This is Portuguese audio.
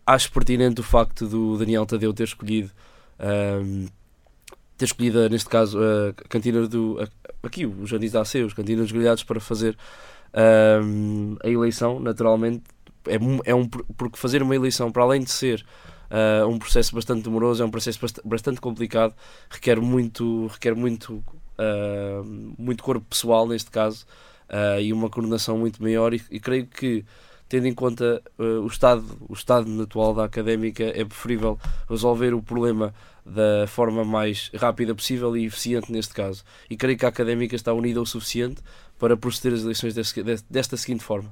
acho pertinente o facto do Daniel Tadeu ter escolhido, neste caso, a cantina aqui, os Janis da AC, os Cantinas dos Grelhados, para fazer a eleição. Naturalmente, porque fazer uma eleição, para além de ser um processo bastante demoroso, é um processo bastante complicado, requer muito corpo pessoal, neste caso, e uma coordenação muito maior, e creio que, tendo em conta o estado atual da Académica, é preferível resolver o problema da forma mais rápida possível e eficiente neste caso. E creio que a Académica está unida o suficiente para proceder às eleições desta seguinte forma.